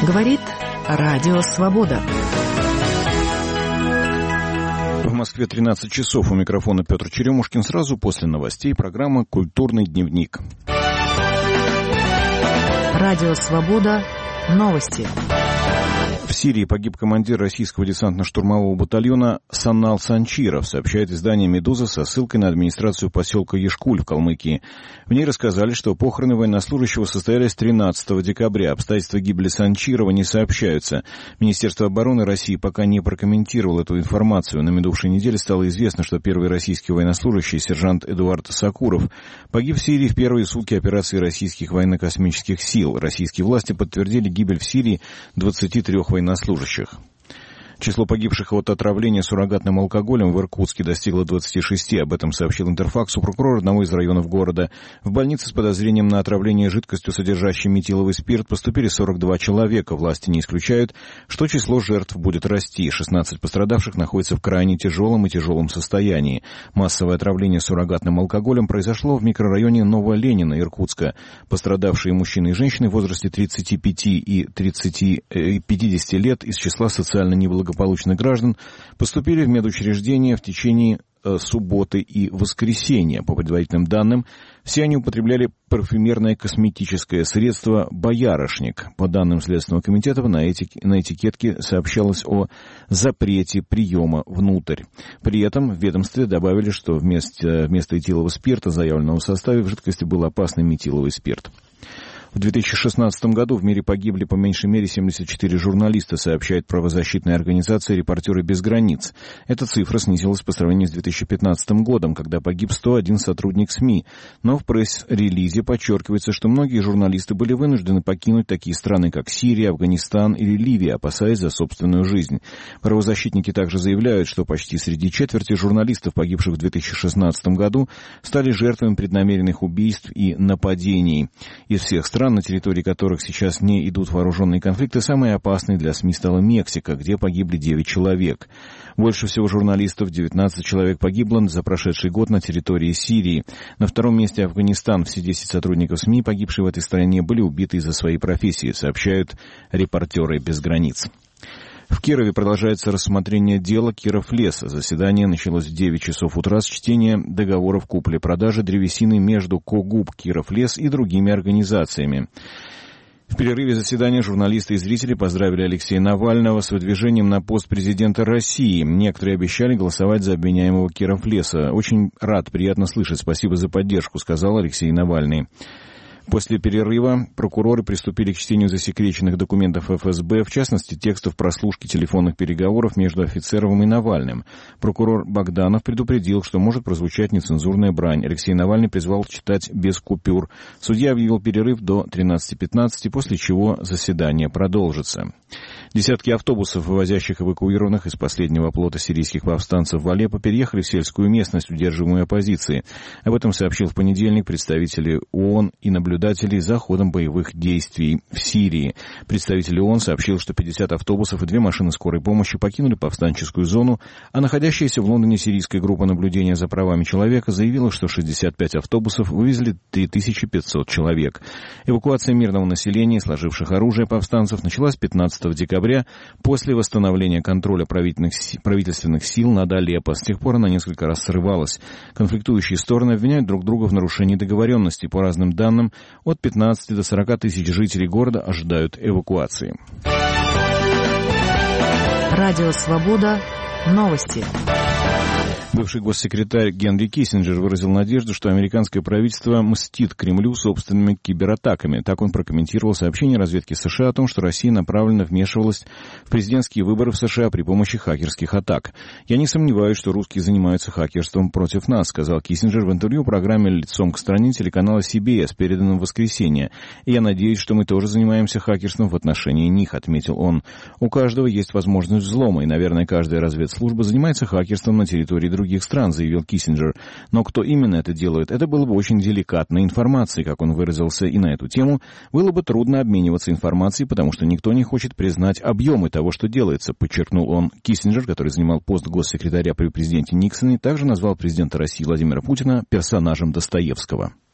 Говорит Радио Свобода. В Москве 13 часов. У микрофона Петр Черемушкин. Сразу после новостей программа «Культурный дневник». Радио Свобода. Новости. В Сирии погиб командир российского десантно-штурмового батальона Санал Санчиров, сообщает издание «Медуза» со ссылкой на администрацию поселка Ешкуль в Калмыкии. В ней рассказали, что похороны военнослужащего состоялись 13 декабря. Обстоятельства гибели Санчирова не сообщаются. Министерство обороны России пока не прокомментировало эту информацию. На минувшей неделе стало известно, что первый российский военнослужащий, сержант Эдуард Сакуров, погиб в Сирии в первые сутки операции российских военно-космических сил. Российские власти подтвердили гибель в Сирии 23 военнослужащих. Число погибших от отравления суррогатным алкоголем в Иркутске достигло 26. Об этом сообщил Интерфаксу прокурор одного из районов города. В больнице с подозрением на отравление жидкостью, содержащей метиловый спирт, поступили 42 человека. Власти не исключают, что число жертв будет расти. 16 пострадавших находятся в крайне тяжелом и тяжелом состоянии. Массовое отравление суррогатным алкоголем произошло в микрорайоне Новоленина, Иркутска. Пострадавшие мужчины и женщины в возрасте 35 и 50 лет из числа социально неблагополучных граждан поступили в медучреждения в течение субботы и воскресенья. По предварительным данным, все они употребляли парфюмерное косметическое средство «Боярышник». По данным Следственного комитета, на этикетке сообщалось о запрете приема внутрь. При этом в ведомстве добавили, что вместо этилового спирта, заявленного в составе, в жидкости был опасный метиловый спирт. В 2016 году в мире погибли по меньшей мере 74 журналиста, сообщает правозащитная организация «Репортеры без границ». Эта цифра снизилась по сравнению с 2015 годом, когда погиб 101 сотрудник СМИ. Но в пресс-релизе подчеркивается, что многие журналисты были вынуждены покинуть такие страны, как Сирия, Афганистан или Ливия, опасаясь за собственную жизнь. Правозащитники также заявляют, что почти среди четверти журналистов, погибших в 2016 году, стали жертвами преднамеренных убийств и нападений. Из всех стран, на территории которых сейчас не идут вооруженные конфликты, самой опасной для СМИ стала Мексика, где погибли 9 человек. Больше всего журналистов, 19 человек, погибло за прошедший год на территории Сирии. На втором месте Афганистан. Все 10 сотрудников СМИ, погибшие в этой стране, были убиты из-за своей профессии, сообщают «Репортеры без границ». В Кирове продолжается рассмотрение дела Кировлеса. Заседание началось в 9 часов утра с чтения договоров купли-продажи древесины между КОГУП «Кировлес» и другими организациями. В перерыве заседания журналисты и зрители поздравили Алексея Навального с выдвижением на пост президента России. Некоторые обещали голосовать за обвиняемого Кировлеса. «Очень рад, приятно слышать. Спасибо за поддержку», — сказал Алексей Навальный. После перерыва прокуроры приступили к чтению засекреченных документов ФСБ, в частности, текстов прослушки телефонных переговоров между Офицеровым и Навальным. Прокурор Богданов предупредил, что может прозвучать нецензурная брань. Алексей Навальный призвал читать без купюр. Судья объявил перерыв до 13:15, после чего заседание продолжится. Десятки автобусов, вывозящих эвакуированных из последнего оплота сирийских повстанцев в Алеппо, переехали в сельскую местность, удерживаемую оппозицией. Об этом сообщил в понедельник представители ООН и наблюдатели за ходом боевых действий в Сирии. Представитель ООН сообщил, что 50 автобусов и 2 машины скорой помощи покинули повстанческую зону, а находящаяся в Лондоне сирийская группа наблюдения за правами человека заявила, что 65 автобусов вывезли 3500 человек. Эвакуация мирного населения, сложивших оружие повстанцев, началась 15 декабря после восстановления контроля правительственных сил над Алеппо. С тех пор она несколько раз срывалась. Конфликтующие стороны обвиняют друг друга в нарушении договоренности. По разным данным, от 15 до 40 тысяч жителей города ожидают эвакуации. Радио «Свобода». Новости. Бывший госсекретарь Генри Киссинджер выразил надежду, что американское правительство мстит Кремлю собственными кибератаками. Так он прокомментировал сообщение разведки США о том, что Россия направленно вмешивалась в президентские выборы в США при помощи хакерских атак. «Я не сомневаюсь, что русские занимаются хакерством против нас», сказал Киссинджер в интервью программе «Лицом к стране» телеканала CBS, переданном в воскресенье. «И я надеюсь, что мы тоже занимаемся хакерством в отношении них», отметил он. «У каждого есть возможность взлома, и, наверное, каждая разведслужба занимается хакерством на территории других стран», заявил Киссинджер. «Но кто именно это делает, это было бы очень деликатной информацией», как он выразился, и на эту тему было бы трудно обмениваться информацией, потому что никто не хочет признать объемы того, что делается, подчеркнул он. Киссинджер, который занимал пост госсекретаря при президенте Никсоне, также назвал президента России Владимира Путина персонажем Достоевского.